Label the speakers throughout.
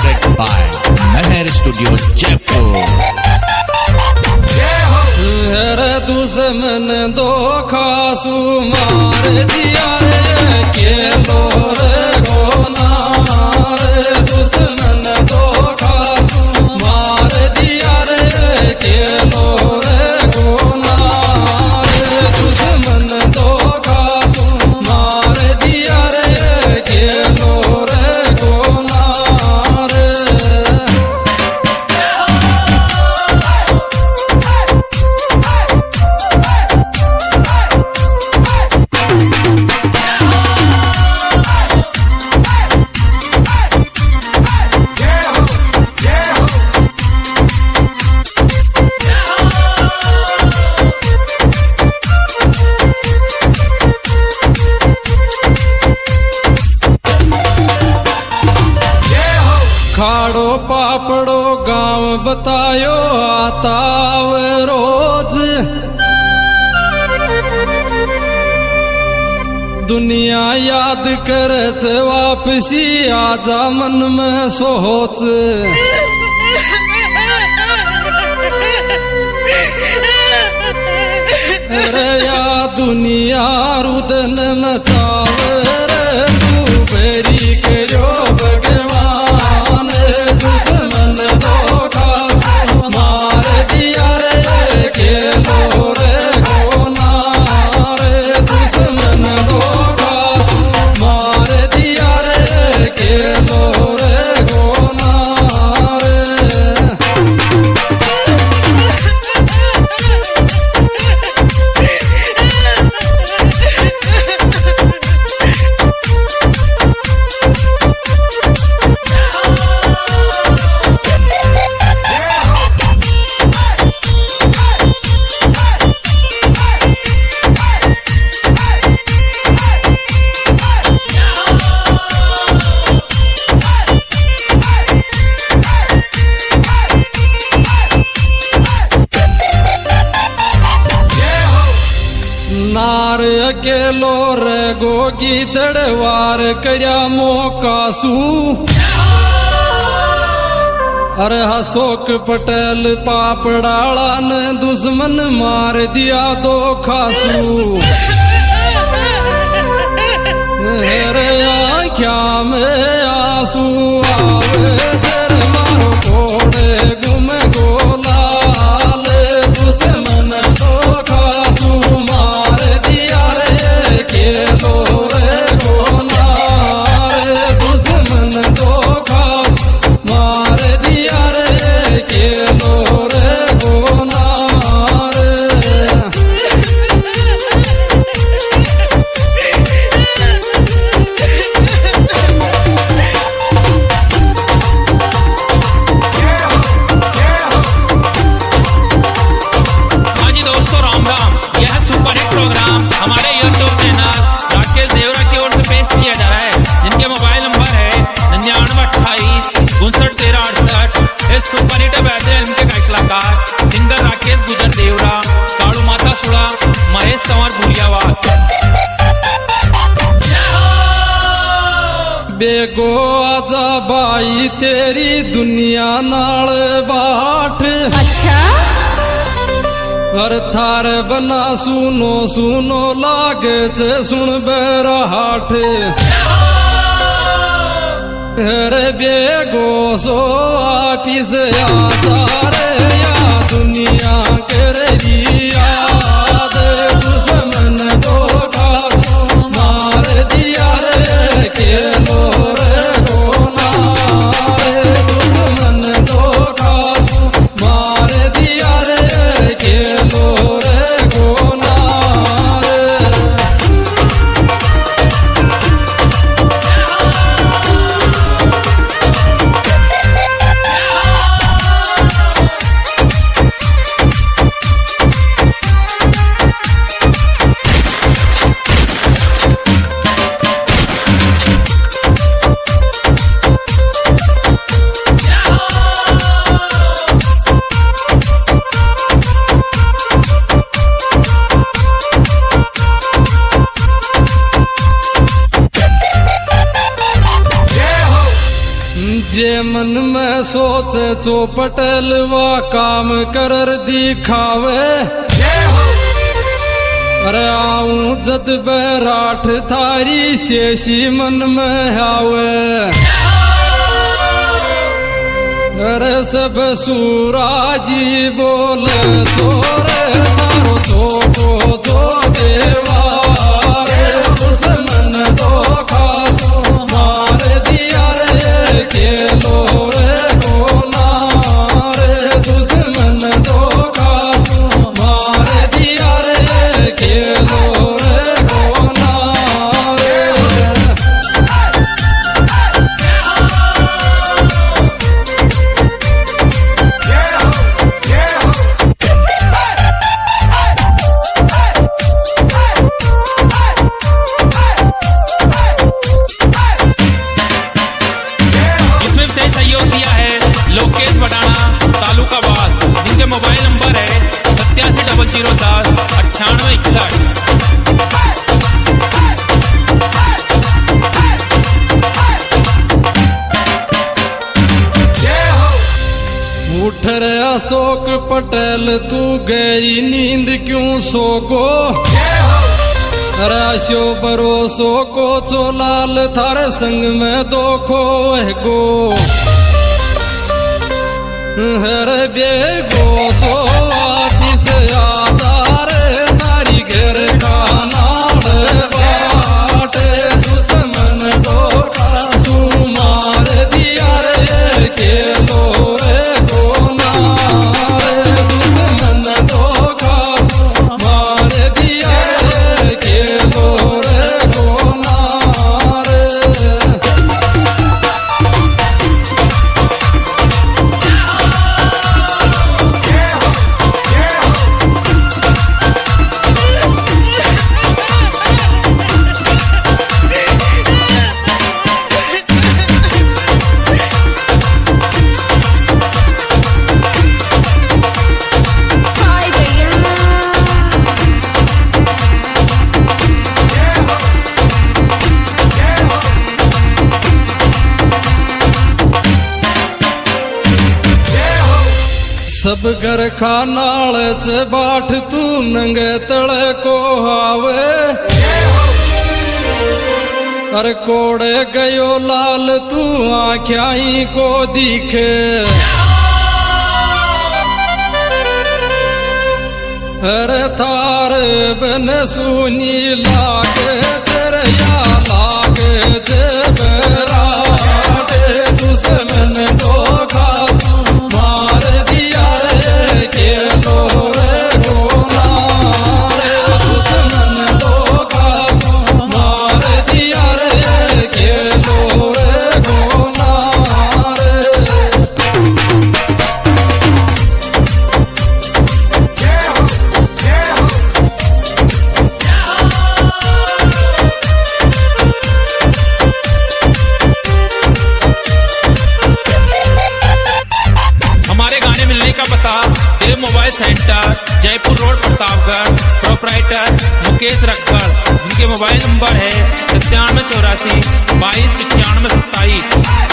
Speaker 1: Perfect by Meher Studios, Jaipur.
Speaker 2: रे दुश्मन धोखा सु मार दिया रे के लो रे गोना रे दुश्मन धोखा सु मार दिया रे के लो रे गोना रे दुश्मन धोखा सु मार दिया रे के लो रे गोना रे खाड़ो पापड़ो गांव बतायो आता वे रोज दुनिया याद करत वापसी आजा मन में सोच रे या दुनिया रुदन मचावे रे तू बेरी करो भगवान दुश्मन धोखा मार दिया रे के लो रे गोना रे दुश्मन धोखा मार दिया रे के लो रे गोना रे नार अकेलो रे गोगी दड़वार करया मोकासू अरे अशोक पटेल पापड़ाला ने दुश्मन मार दिया दो खासू रे आँख्या में आंसू आवे तेर मारो घोड़े गुम गोलाल दुश्मन दो खासू मार दिया रे के लो रे गोना रे दुश्मन दो खासू मार दिया रे के लो रे गोना रे
Speaker 3: हमारे यूट्यूब चैनल राकेश देवरा की ओर से पेश किया जा रहा है, जिनके मोबाइल नंबर है 9928591368। इस सुपर हिट वैसे फिल्म के गायक कलाकार सिंगर राकेश गुजर देवरा, काड़ू माता सुड़ा, महेश संवर भूलियावास।
Speaker 2: बेगो आजा बाई तेरी दुनिया नाल बाट
Speaker 4: अच्छा
Speaker 2: हर थार बना सुनो सुनो लागे से सुन बेरा हाठ रे बेगो सो वापिस आजा रे या दुनिया कर याद दुश्मन धोखा मार दिया रे के लो रे गोना रे दुश्मन धोखा मार दिया रे के लो रे गोना रे मन में सोच चौपटल वा काम कर दिखावे। अरे आऊं जद बैराठ थारी शेषी मन में आवे। अरे सब सूराजी बोल चोरे तारो चोको चो देवा रे दुश्मन धोखा सो मार दिया रे खेलो रे गोना रे दुश्मन धोखा सो मार दिया रे खेलो रे गोना रे।
Speaker 3: लोकेश बटाना तालुका बास, जिनके मोबाइल नंबर है 870010 9861।
Speaker 2: उठ रे अशोक पटेल तू गहरी नींद क्यों सोगो। राशो भरोसो को चोलाल थारे संग में दो खो गो। हर बेगो सो वापिस आधार तारी घर का नाड़ बाट दुश्मन धोखा सू मार दिया रे खेलो रे गोना रे दुश्मन धोखा सू मार दिया रे खेलो रे गोना रे। सब घर खा नाल च बाट तू नंगे तले को आवे। अरे कोड़े गयो लाल तू आख्याई को दिखे। अरे थार बन सुनी लागे तेरया लागे ते बराटे दुश्मन धोखा मार दिया रे खेलो रे गोना रे दुश्मन धोखा मार दिया रे खेलो रे गोना रे।
Speaker 3: Dev mobile centre, Jaipur road, Pratapgarh. Proprietor Mukesh रखकर, जिनके मोबाइल नंबर है 9784 22 95 27।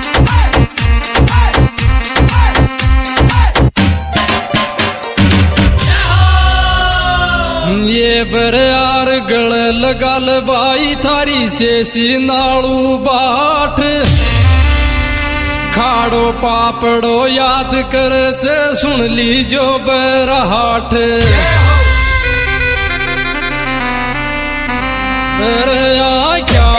Speaker 2: ये बरियार गल लगाल बाई थारी शेषी नाड़ू बाट। खाड़ो पापड़ो याद कर चे सुन लीजो बरहाट। अरे आ क्या